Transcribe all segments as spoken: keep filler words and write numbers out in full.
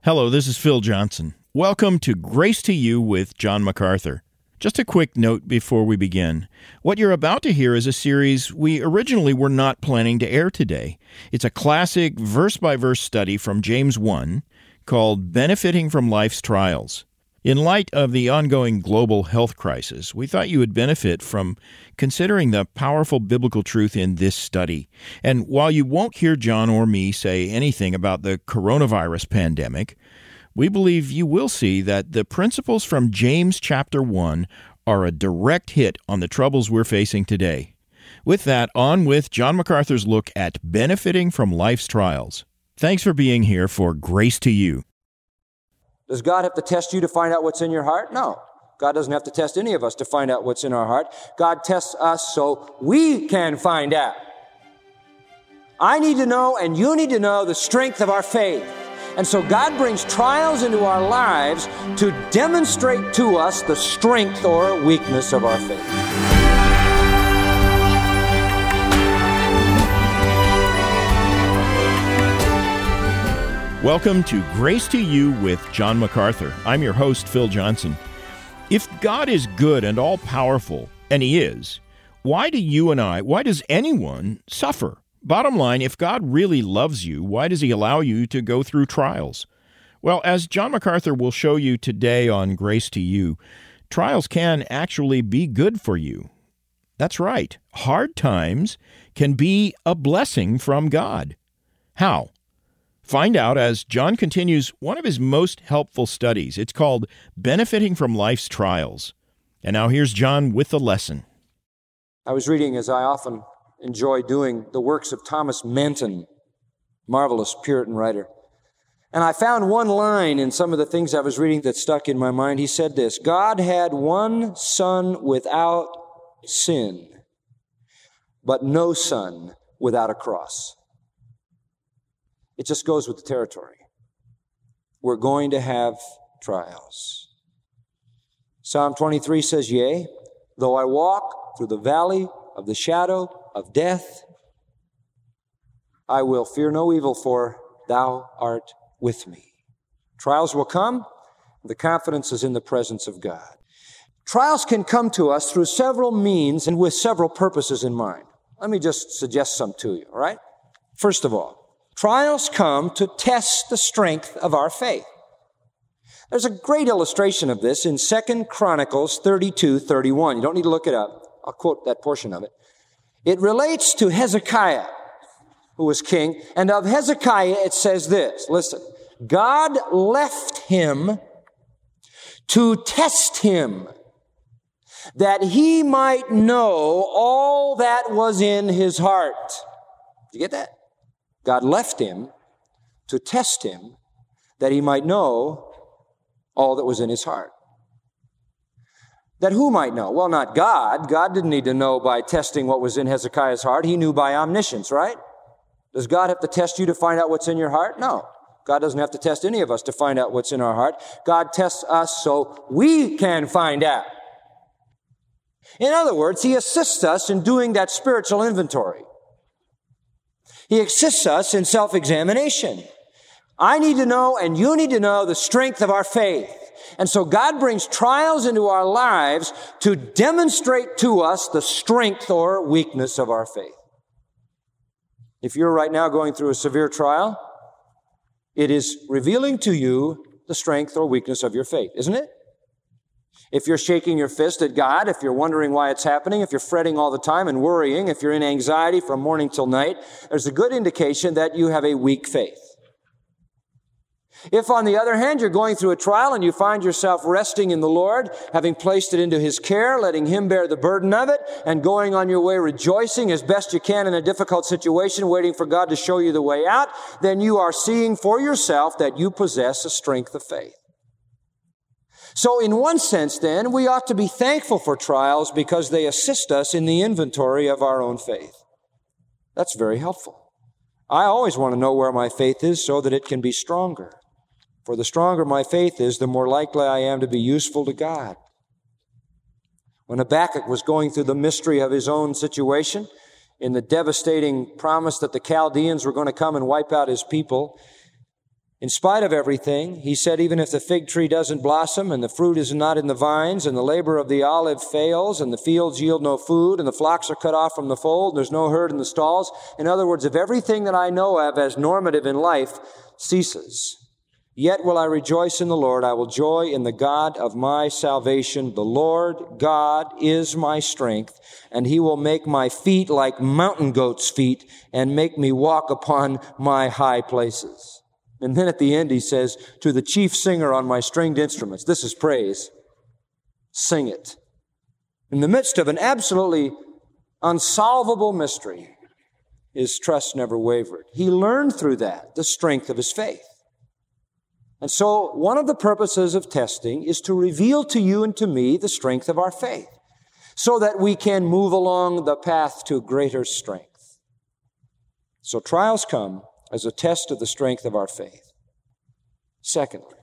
Hello, this is Phil Johnson. Welcome to Grace to You with John MacArthur. Just a quick note before we begin. What you're about to hear is a series we originally were not planning to air today. It's a classic verse-by-verse study from James one called Benefiting from Life's Trials. In light of the ongoing global health crisis, we thought you would benefit from considering the powerful biblical truth in this study. And while you won't hear John or me say anything about the coronavirus pandemic, we believe you will see that the principles from James chapter one are a direct hit on the troubles we're facing today. With that, on with John MacArthur's look at benefiting from life's trials. Thanks for being here for Grace to You. Does God have to test you to find out what's in your heart? No. God doesn't have to test any of us to find out what's in our heart. God tests us so we can find out. I need to know and you need to know the strength of our faith. And so God brings trials into our lives to demonstrate to us the strength or weakness of our faith. Welcome to Grace to You with John MacArthur. I'm your host, Phil Johnson. If God is good and all-powerful, and He is, why do you and I, why does anyone suffer? Bottom line, if God really loves you, why does He allow you to go through trials? Well, as John MacArthur will show you today on Grace to You, trials can actually be good for you. That's right. Hard times can be a blessing from God. How? Find out as John continues one of his most helpful studies. It's called Benefiting from Life's Trials. And now here's John with the lesson. I was reading, as I often enjoy doing, the works of Thomas Manton, marvelous Puritan writer. And I found one line in some of the things I was reading that stuck in my mind. He said this: God had one son without sin, but no son without a cross. It just goes with the territory. We're going to have trials. Psalm twenty-three says, Yea, though I walk through the valley of the shadow of death, I will fear no evil, for thou art with me. Trials will come. The confidence is in the presence of God. Trials can come to us through several means and with several purposes in mind. Let me just suggest some to you, all right? First of all, trials come to test the strength of our faith. There's a great illustration of this in Second Chronicles thirty-two thirty-one. You don't need to look it up. I'll quote that portion of it. It relates to Hezekiah, who was king. And of Hezekiah, it says this. Listen, God left him to test him, that he might know all that was in his heart. Did you get that? God left him to test him, that he might know all that was in his heart. That who might know? Well, not God. God didn't need to know by testing what was in Hezekiah's heart. He knew by omniscience, right? Does God have to test you to find out what's in your heart? No. God doesn't have to test any of us to find out what's in our heart. God tests us so we can find out. In other words, He assists us in doing that spiritual inventory. He assists us in self-examination. I need to know and you need to know the strength of our faith. And so God brings trials into our lives to demonstrate to us the strength or weakness of our faith. If you're right now going through a severe trial, it is revealing to you the strength or weakness of your faith, isn't it? If you're shaking your fist at God, if you're wondering why it's happening, if you're fretting all the time and worrying, if you're in anxiety from morning till night, there's a good indication that you have a weak faith. If, on the other hand, you're going through a trial and you find yourself resting in the Lord, having placed it into His care, letting Him bear the burden of it, and going on your way rejoicing as best you can in a difficult situation, waiting for God to show you the way out, then you are seeing for yourself that you possess a strength of faith. So in one sense, then, we ought to be thankful for trials because they assist us in the inventory of our own faith. That's very helpful. I always want to know where my faith is so that it can be stronger. For the stronger my faith is, the more likely I am to be useful to God. When Habakkuk was going through the mystery of his own situation, in the devastating promise that the Chaldeans were going to come and wipe out his people, In spite of everything, he said, even if the fig tree doesn't blossom and the fruit is not in the vines and the labor of the olive fails and the fields yield no food and the flocks are cut off from the fold and there's no herd in the stalls. In other words, if everything that I know of as normative in life ceases, yet will I rejoice in the Lord. I will joy in the God of my salvation. The Lord God is my strength, and he will make my feet like mountain goats' feet and make me walk upon my high places. And then at the end he says, to the chief singer on my stringed instruments, this is praise, sing it. In the midst of an absolutely unsolvable mystery, his trust never wavered. He learned through that the strength of his faith. And so one of the purposes of testing is to reveal to you and to me the strength of our faith so that we can move along the path to greater strength. So trials come as a test of the strength of our faith. Secondly,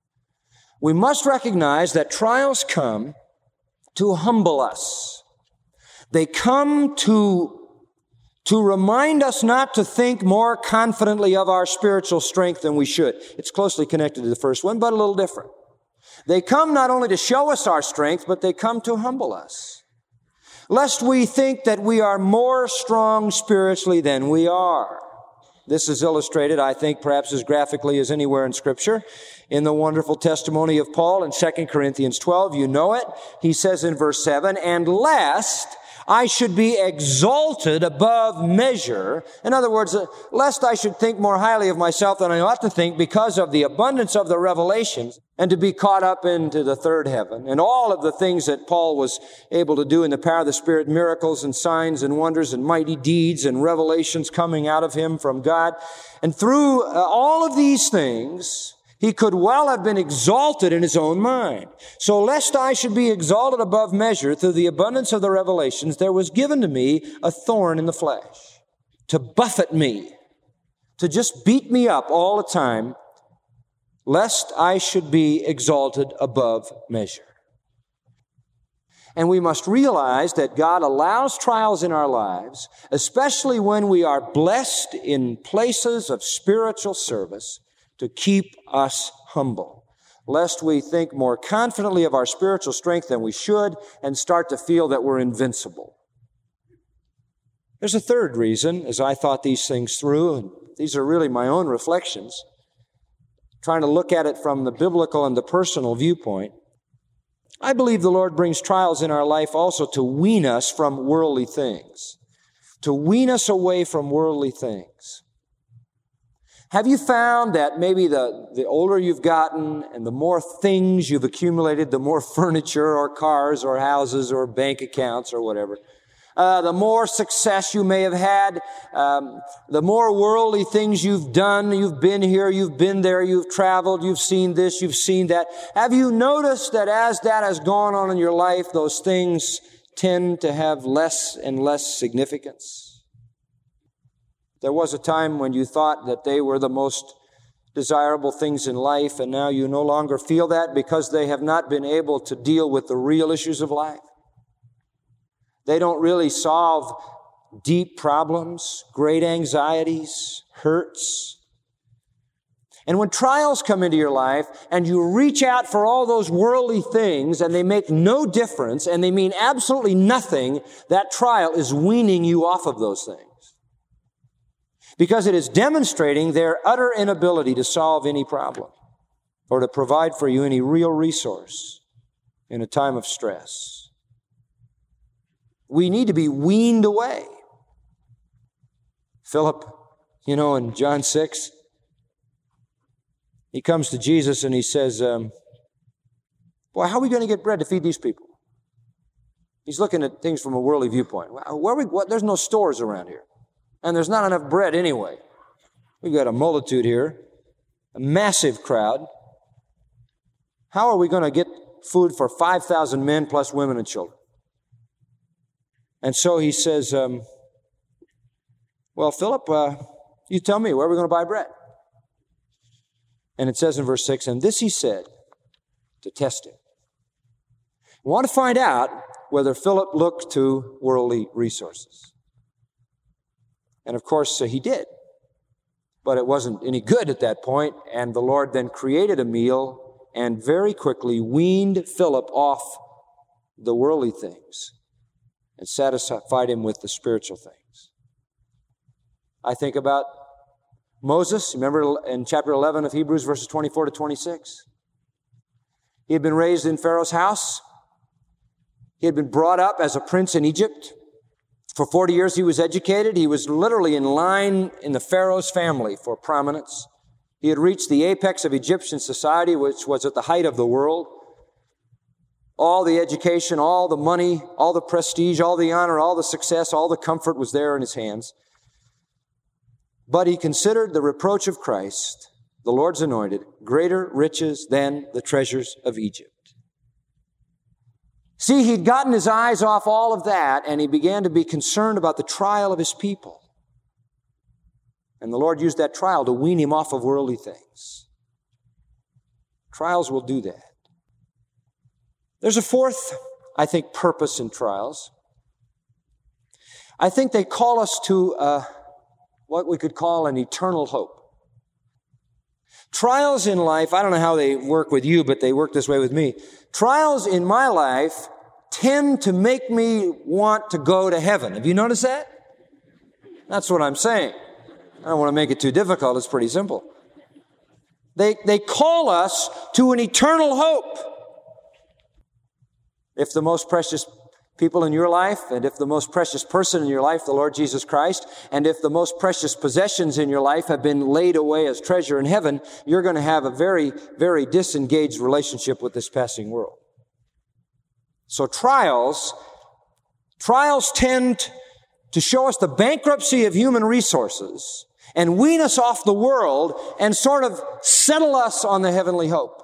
we must recognize that trials come to humble us. They come to, to remind us not to think more confidently of our spiritual strength than we should. It's closely connected to the first one, but a little different. They come not only to show us our strength, but they come to humble us, lest we think that we are more strong spiritually than we are. This is illustrated, I think, perhaps as graphically as anywhere in Scripture, in the wonderful testimony of Paul in Second Corinthians twelve. You know it. He says in verse seven, and lest I should be exalted above measure. In other words, uh, lest I should think more highly of myself than I ought to think because of the abundance of the revelations, and to be caught up into the third heaven. And all of the things that Paul was able to do in the power of the Spirit, miracles and signs and wonders and mighty deeds and revelations coming out of him from God. And through uh, all of these things, he could well have been exalted in his own mind. So lest I should be exalted above measure through the abundance of the revelations, there was given to me a thorn in the flesh, to buffet me, to just beat me up all the time, lest I should be exalted above measure. And we must realize that God allows trials in our lives, especially when we are blessed in places of spiritual service, to keep us humble, lest we think more confidently of our spiritual strength than we should and start to feel that we're invincible. There's a third reason, as I thought these things through, and these are really my own reflections, trying to look at it from the biblical and the personal viewpoint. I believe the Lord brings trials in our life also to wean us from worldly things, to wean us away from worldly things. Have you found that maybe the, the older you've gotten and the more things you've accumulated, the more furniture or cars or houses or bank accounts or whatever, uh, the more success you may have had, um, the more worldly things you've done, you've been here, you've been there, you've traveled, you've seen this, you've seen that. Have you noticed that as that has gone on in your life, those things tend to have less and less significance? There was a time when you thought that they were the most desirable things in life, and now you no longer feel that because they have not been able to deal with the real issues of life. They don't really solve deep problems, great anxieties, hurts. And when trials come into your life and you reach out for all those worldly things and they make no difference and they mean absolutely nothing, that trial is weaning you off of those things, because it is demonstrating their utter inability to solve any problem or to provide for you any real resource in a time of stress. We need to be weaned away. Philip, you know, in John six, he comes to Jesus and he says, um, boy, how are we going to get bread to feed these people? He's looking at things from a worldly viewpoint. Where are we, what, there's no stores around here. And there's not enough bread anyway. We've got a multitude here, a massive crowd. How are we going to get food for five thousand men plus women and children? And so he says, um, well, Philip, uh, you tell me, where are we going to buy bread? And it says in verse six, and this he said to test him. We want to find out whether Philip looked to worldly resources. And of course, uh, he did. but it wasn't any good at that point, and the Lord then created a meal and very quickly weaned Philip off the worldly things and satisfied him with the spiritual things. I think about Moses. Remember in chapter eleven of Hebrews, verses twenty-four to twenty-six? He had been raised in Pharaoh's house. He had been brought up as a prince in Egypt. For forty years he was educated. He was literally in line in the Pharaoh's family for prominence. He had reached the apex of Egyptian society, which was at the height of the world. All the education, all the money, all the prestige, all the honor, all the success, all the comfort was there in his hands. But he considered the reproach of Christ, the Lord's anointed, greater riches than the treasures of Egypt. See, he'd gotten his eyes off all of that, and he began to be concerned about the trial of his people. And the Lord used that trial to wean him off of worldly things. Trials will do that. There's a fourth, I think, purpose in trials. I think they call us to uh, what we could call an eternal hope. Trials in life, I don't know how they work with you, but they work this way with me. Trials in my life tend to make me want to go to heaven. Have you noticed that? That's what I'm saying. I don't want to make it too difficult. It's pretty simple. They, they call us to an eternal hope. If the most precious people in your life, and if the most precious person in your life, the Lord Jesus Christ, and if the most precious possessions in your life have been laid away as treasure in heaven, you're going to have a very, very disengaged relationship with this passing world. So trials, trials tend to show us the bankruptcy of human resources and wean us off the world and sort of settle us on the heavenly hope.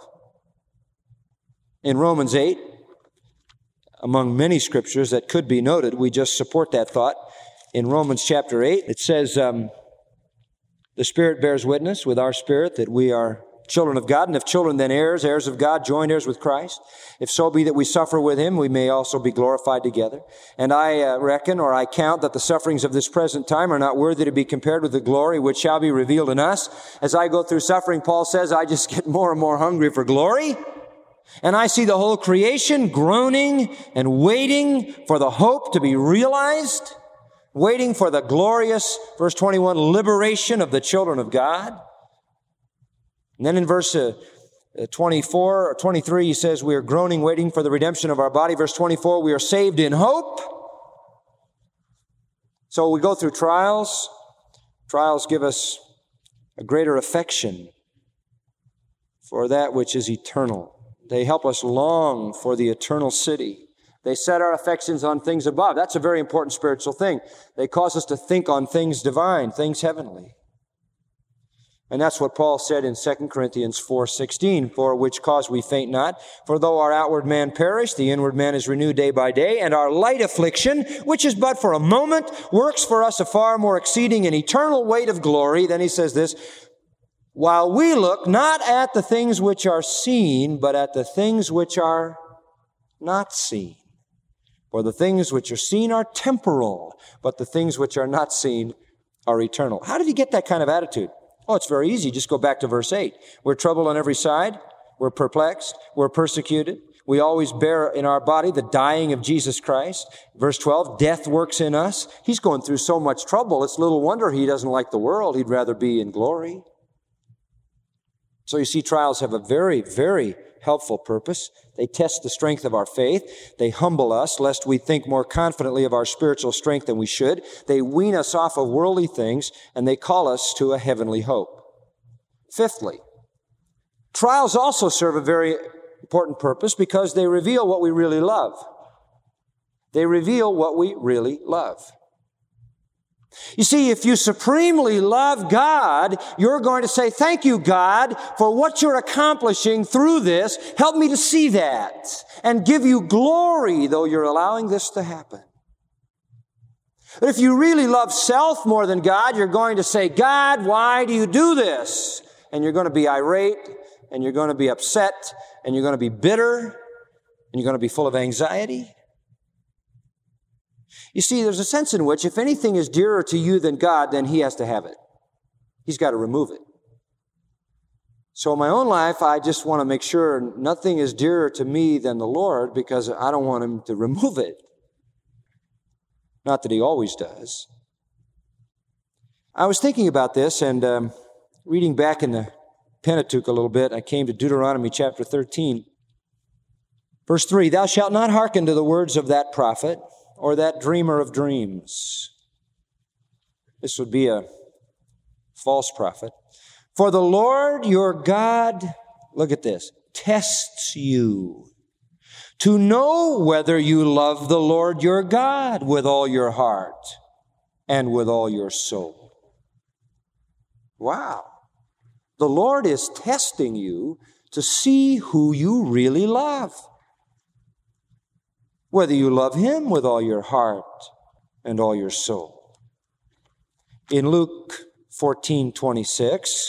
In Romans eight, among many scriptures that could be noted, we just support that thought. In Romans chapter eight, it says, um, the Spirit bears witness with our spirit that we are children of God, and if children, then heirs, heirs of God, joint heirs with Christ. If so be that we suffer with him, we may also be glorified together. And I uh, reckon, or I count, that the sufferings of this present time are not worthy to be compared with the glory which shall be revealed in us. As I go through suffering, Paul says, I just get more and more hungry for glory. And I see the whole creation groaning and waiting for the hope to be realized, waiting for the glorious, verse twenty-one, liberation of the children of God. And then in verse uh, twenty-four or twenty-three, he says, we are groaning, waiting for the redemption of our body. Verse twenty-four, we are saved in hope. So we go through trials. Trials give us a greater affection for that which is eternal. They help us long for the eternal city. They set our affections on things above. That's a very important spiritual thing. They cause us to think on things divine, things heavenly. And that's what Paul said in Second Corinthians four sixteen, for which cause we faint not. For though our outward man perish, the inward man is renewed day by day, and our light affliction, which is but for a moment, works for us a far more exceeding and eternal weight of glory. Then he says this, while we look not at the things which are seen, but at the things which are not seen. For the things which are seen are temporal, but the things which are not seen are eternal. How did he get that kind of attitude? Oh, it's very easy. Just go back to verse eight. We're troubled on every side. We're perplexed. We're persecuted. We always bear in our body the dying of Jesus Christ. Verse twelve, death works in us. He's going through so much trouble. It's little wonder he doesn't like the world. He'd rather be in glory. So you see, trials have a very, very helpful purpose. They test the strength of our faith. They humble us, lest we think more confidently of our spiritual strength than we should. They wean us off of worldly things, and they call us to a heavenly hope. Fifthly, trials also serve a very important purpose because they reveal what we really love. They reveal what we really love. You see, if you supremely love God, you're going to say, thank you, God, for what you're accomplishing through this. Help me to see that and give you glory, though you're allowing this to happen. But if you really love self more than God, you're going to say, God, why do you do this? And you're going to be irate, and you're going to be upset, and you're going to be bitter, and you're going to be full of anxiety. You see, there's a sense in which if anything is dearer to you than God, then he has to have it. He's got to remove it. So in my own life, I just want to make sure nothing is dearer to me than the Lord, because I don't want Him to remove it. Not that He always does. I was thinking about this and um, reading back in the Pentateuch a little bit. I came to Deuteronomy chapter thirteen. Verse three, thou shalt not hearken to the words of that prophet or that dreamer of dreams. This would be a false prophet. For the Lord your God, look at this, tests you to know whether you love the Lord your God with all your heart and with all your soul. Wow. The Lord is testing you to see who you really love. Whether you love Him with all your heart and all your soul. In Luke fourteen twenty-six,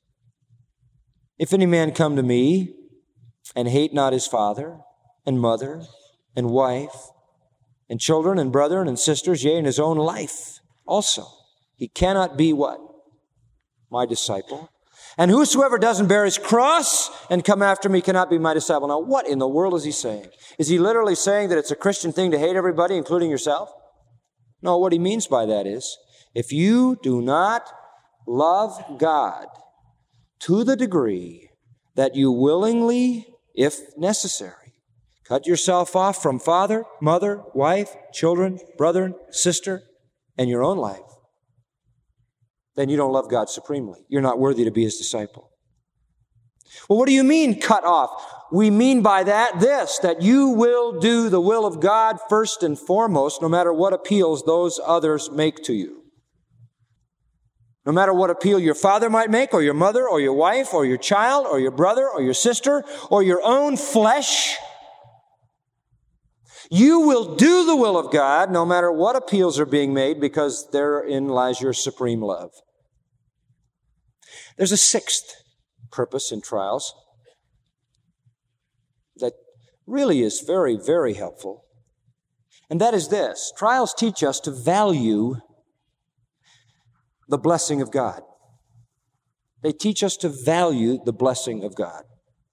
if any man come to me and hate not his father and mother and wife and children and brethren and sisters, yea, and his own life also, he cannot be what? My disciple. And whosoever doesn't bear his cross and come after me cannot be my disciple. Now, what in the world is he saying? Is he literally saying that it's a Christian thing to hate everybody, including yourself? No, what he means by that is, if you do not love God to the degree that you willingly, if necessary, cut yourself off from father, mother, wife, children, brother, sister, and your own life, then you don't love God supremely. You're not worthy to be His disciple. Well, what do you mean cut off? We mean by that this, that you will do the will of God first and foremost, no matter what appeals those others make to you. No matter what appeal your father might make, or your mother, or your wife, or your child, or your brother, or your sister, or your own flesh, you will do the will of God no matter what appeals are being made, because therein lies your supreme love. There's a sixth purpose in trials that really is very, very helpful. And that is this. Trials teach us to value the blessing of God. They teach us to value the blessing of God.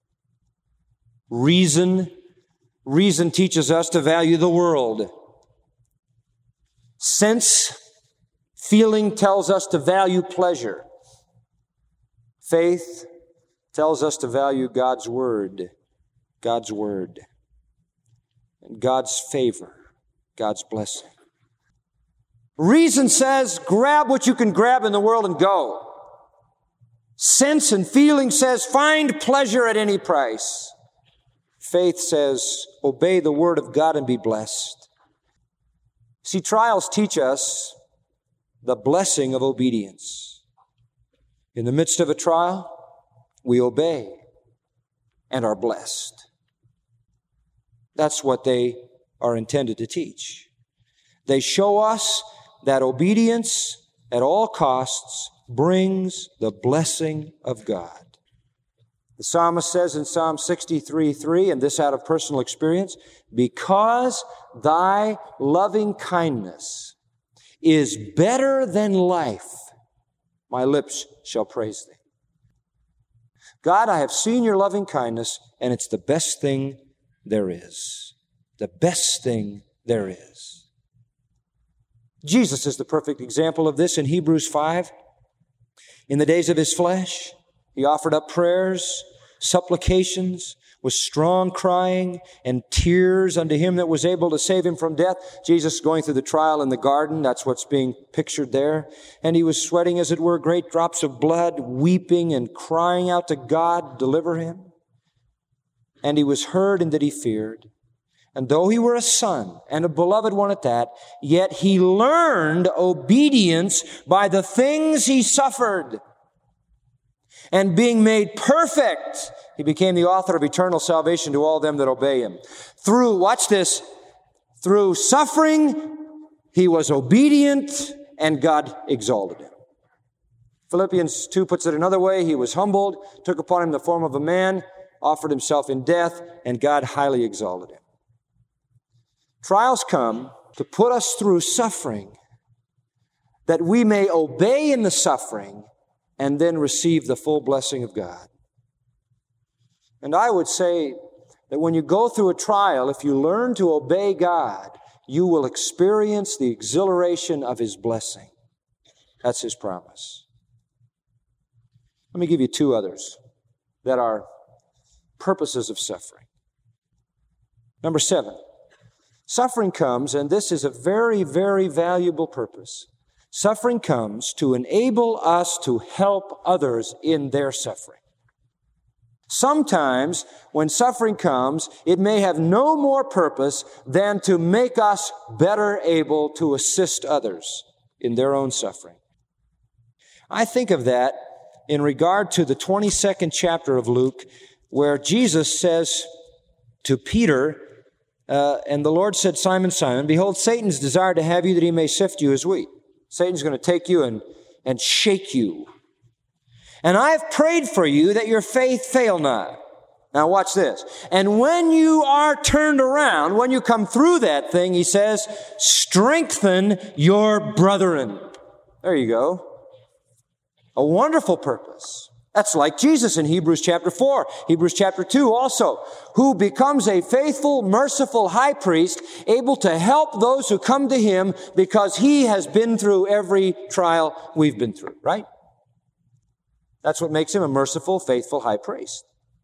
Reason, reason teaches us to value the world. Sense, feeling tells us to value pleasure. Faith tells us to value God's Word, God's Word, and God's favor, God's blessing. Reason says, grab what you can grab in the world and go. Sense and feeling says, find pleasure at any price. Faith says, obey the Word of God and be blessed. See, trials teach us the blessing of obedience. In the midst of a trial, we obey and are blessed. That's what they are intended to teach. They show us that obedience at all costs brings the blessing of God. The psalmist says in Psalm sixty-three three, and this out of personal experience, because thy loving kindness is better than life, my lips shall praise thee. God, I have seen your loving kindness, and it's the best thing there is. The best thing there is. Jesus is the perfect example of this in Hebrews five. In the days of His flesh, He offered up prayers, supplications, with strong crying and tears unto Him that was able to save Him from death. Jesus going through the trial in the garden, that's what's being pictured there. And He was sweating, as it were, great drops of blood, weeping and crying out to God, deliver Him. And He was heard in that He feared. And though He were a son, and a beloved one at that, yet He learned obedience by the things He suffered. And being made perfect, He became the author of eternal salvation to all them that obey Him. Through, watch this, through suffering, He was obedient, and God exalted Him. Philippians two puts it another way. He was humbled, took upon Him the form of a man, offered Himself in death, and God highly exalted Him. Trials come to put us through suffering, that we may obey in the suffering and then receive the full blessing of God. And I would say that when you go through a trial, if you learn to obey God, you will experience the exhilaration of His blessing. That's His promise. Let me give you two others that are purposes of suffering. Number seven, suffering comes, and this is a very, very valuable purpose. Suffering comes to enable us to help others in their suffering. Sometimes, when suffering comes, it may have no more purpose than to make us better able to assist others in their own suffering. I think of that in regard to the twenty-second chapter of Luke, where Jesus says to Peter, uh, and the Lord said, Simon, Simon, behold, Satan's desired to have you that he may sift you as wheat. Satan's going to take you and, and shake you. And I've prayed for you that your faith fail not. Now watch this. And when you are turned around, when you come through that thing, he says, strengthen your brethren. There you go. A wonderful purpose. That's like Jesus in Hebrews chapter four, Hebrews chapter two also, who becomes a faithful, merciful high priest, able to help those who come to him because he has been through every trial we've been through, right? That's what makes him a merciful, faithful high priest.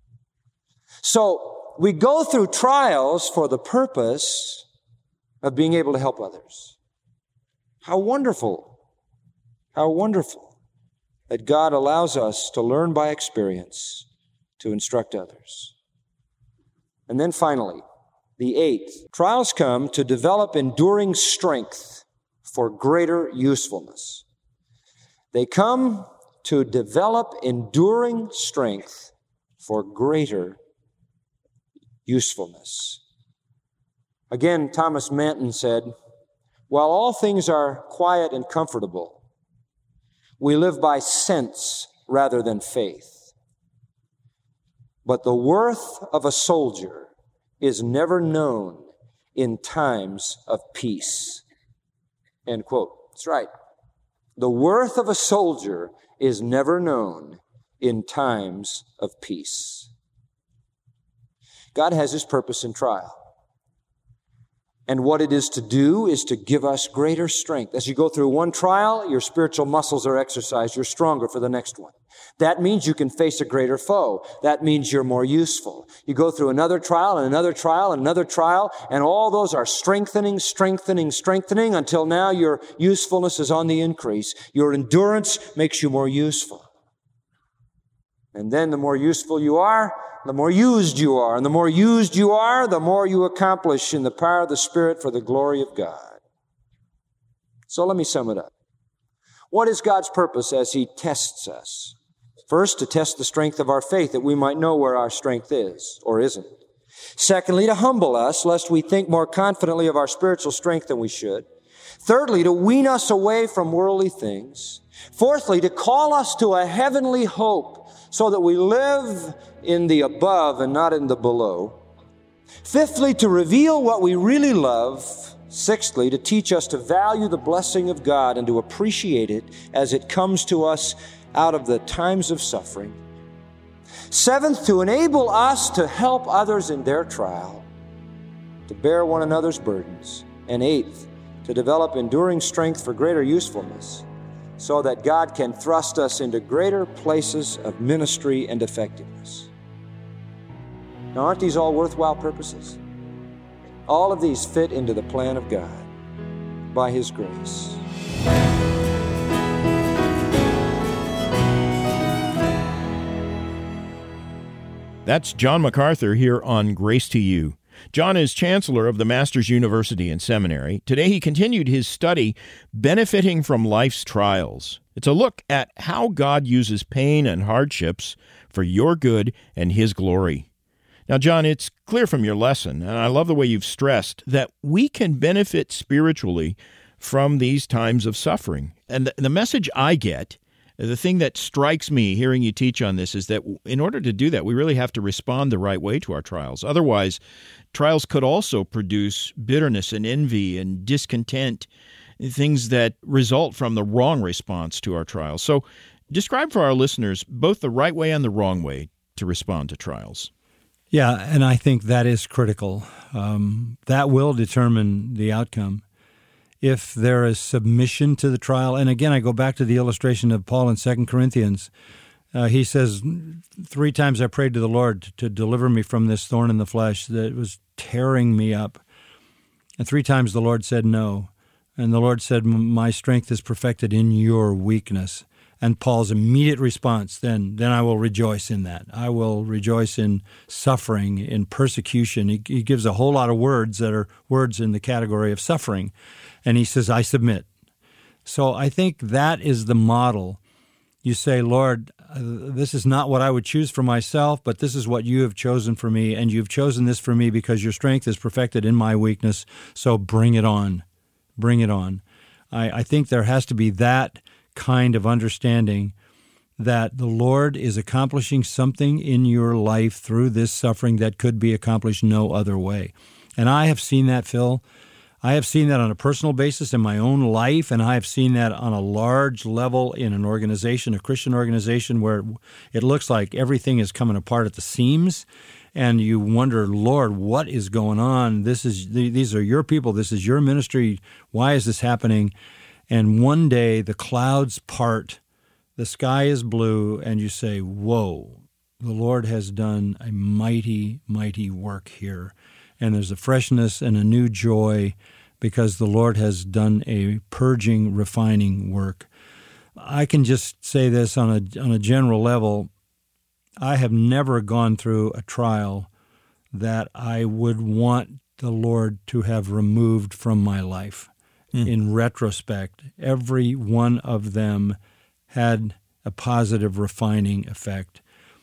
So we go through trials for the purpose of being able to help others. How wonderful, how wonderful that God allows us to learn by experience to instruct others. And then finally, the eighth, trials come to develop enduring strength for greater usefulness. They come to develop enduring strength for greater usefulness. Again, Thomas Manton said, while all things are quiet and comfortable, we live by sense rather than faith. But the worth of a soldier is never known in times of peace. End quote. That's right. The worth of a soldier is never known in times of peace. God has His purpose in trial. And what it is to do is to give us greater strength. As you go through one trial, your spiritual muscles are exercised. You're stronger for the next one. That means you can face a greater foe. That means you're more useful. You go through another trial and another trial and another trial, and all those are strengthening, strengthening, strengthening until now your usefulness is on the increase. Your endurance makes you more useful. And then the more useful you are, the more used you are. And the more used you are, the more you accomplish in the power of the Spirit for the glory of God. So let me sum it up. What is God's purpose as He tests us? First, to test the strength of our faith, that we might know where our strength is or isn't. Secondly, to humble us, lest we think more confidently of our spiritual strength than we should. Thirdly, to wean us away from worldly things. Fourthly, to call us to a heavenly hope, so that we live in the above and not in the below. Fifthly, to reveal what we really love. Sixthly, to teach us to value the blessing of God and to appreciate it as it comes to us out of the times of suffering. Seventh, to enable us to help others in their trial, to bear one another's burdens. And eighth, to develop enduring strength for greater usefulness, so that God can thrust us into greater places of ministry and effectiveness. Now, aren't these all worthwhile purposes? All of these fit into the plan of God by His grace. That's John MacArthur here on Grace to You. John is chancellor of the Masters University and Seminary. Today he continued his study, Benefiting from Life's Trials. It's a look at how God uses pain and hardships for your good and His glory. Now, John, it's clear from your lesson, and I love the way you've stressed, that we can benefit spiritually from these times of suffering. And the message I get, the thing that strikes me hearing you teach on this, is that in order to do that, we really have to respond the right way to our trials. Otherwise, trials could also produce bitterness and envy and discontent, things that result from the wrong response to our trials. So Describe for our listeners both the right way and the wrong way to respond to trials. Yeah, and I think that is critical. Um, that will determine the outcome. If there is submission to the trial, and again, I go back to the illustration of Paul in Second Corinthians. Uh, he says, three times I prayed to the Lord to, to deliver me from this thorn in the flesh that was tearing me up. And three times the Lord said no. And the Lord said, my strength is perfected in your weakness. And Paul's immediate response, then, then I will rejoice in that. I will rejoice in suffering, in persecution. He, he gives a whole lot of words that are words in the category of suffering. And he says, I submit. So I think that is the model. You say, Lord, uh, this is not what I would choose for myself, but this is what you have chosen for me, and you've chosen this for me because your strength is perfected in my weakness, so bring it on. Bring it on. I, I think there has to be that kind of understanding that the Lord is accomplishing something in your life through this suffering that could be accomplished no other way. And I have seen that, Phil. I have seen that on a personal basis in my own life, and I have seen that on a large level in an organization, a Christian organization, where it looks like everything is coming apart at the seams, and you wonder, Lord, what is going on? This is these are your people. This is your ministry. Why is this happening? And one day the clouds part, the sky is blue, and you say, whoa, the Lord has done a mighty, mighty work here. And there's a freshness and a new joy because the Lord has done a purging, refining work. I can just say this on a on a general level. I have never gone through a trial that I would want the Lord to have removed from my life. Mm. In retrospect, every one of them had a positive, refining effect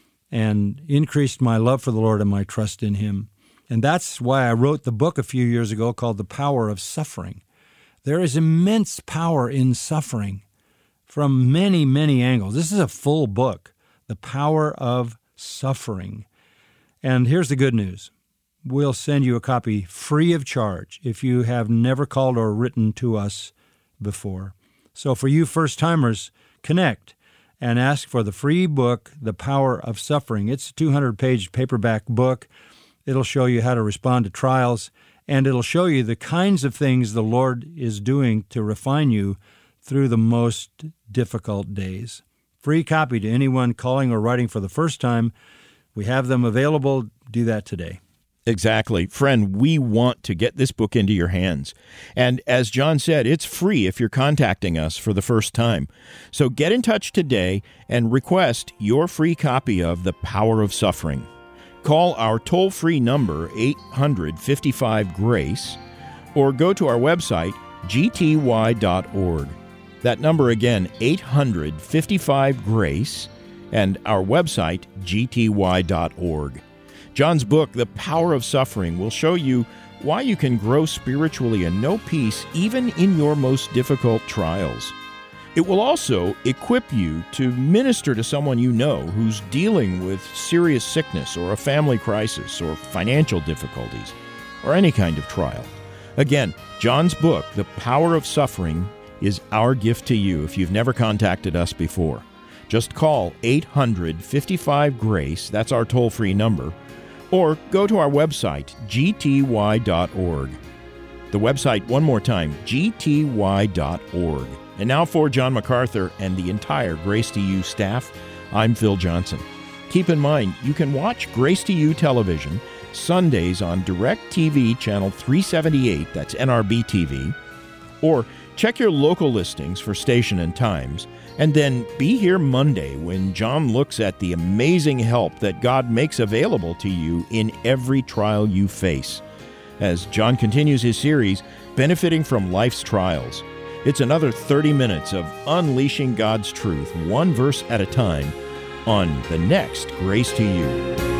and increased my love for the Lord and my trust in Him. And that's why I wrote the book a few years ago called The Power of Suffering. There is immense power in suffering from many, many angles. This is a full book, The Power of Suffering. And here's the good news. We'll send you a copy free of charge if you have never called or written to us before. So for you first-timers, connect and ask for the free book, The Power of Suffering. It's a two hundred page paperback book. It'll show you how to respond to trials, and it'll show you the kinds of things the Lord is doing to refine you through the most difficult days. Free copy to anyone calling or writing for the first time. We have them available. Do that today. Exactly. Friend, we want to get this book into your hands. And as John said, it's free if you're contacting us for the first time. So get in touch today and request your free copy of The Power of Suffering. Call our toll-free number, eight hundred, fifty-five, GRACE, or go to our website, g t y dot org. That number again, eight hundred, fifty-five, GRACE, and our website, g t y dot org. John's book, The Power of Suffering, will show you why you can grow spiritually and know peace even in your most difficult trials. It will also equip you to minister to someone you know who's dealing with serious sickness or a family crisis or financial difficulties or any kind of trial. Again, John's book, The Power of Suffering, is our gift to you if you've never contacted us before. Just call eight hundred, fifty-five, GRACE, that's our toll-free number, or go to our website, g t y dot org. The website, one more time, g t y dot org. And now for John MacArthur and the entire Grace to You staff, I'm Phil Johnson. Keep in mind, you can watch Grace to You television Sundays on DirecTV channel three seventy-eight, that's N R B T V, or check your local listings for station and times, and then be here Monday when John looks at the amazing help that God makes available to you in every trial you face. As John continues his series, Benefiting from Life's Trials, it's another thirty minutes of unleashing God's truth, one verse at a time, on the next Grace to You.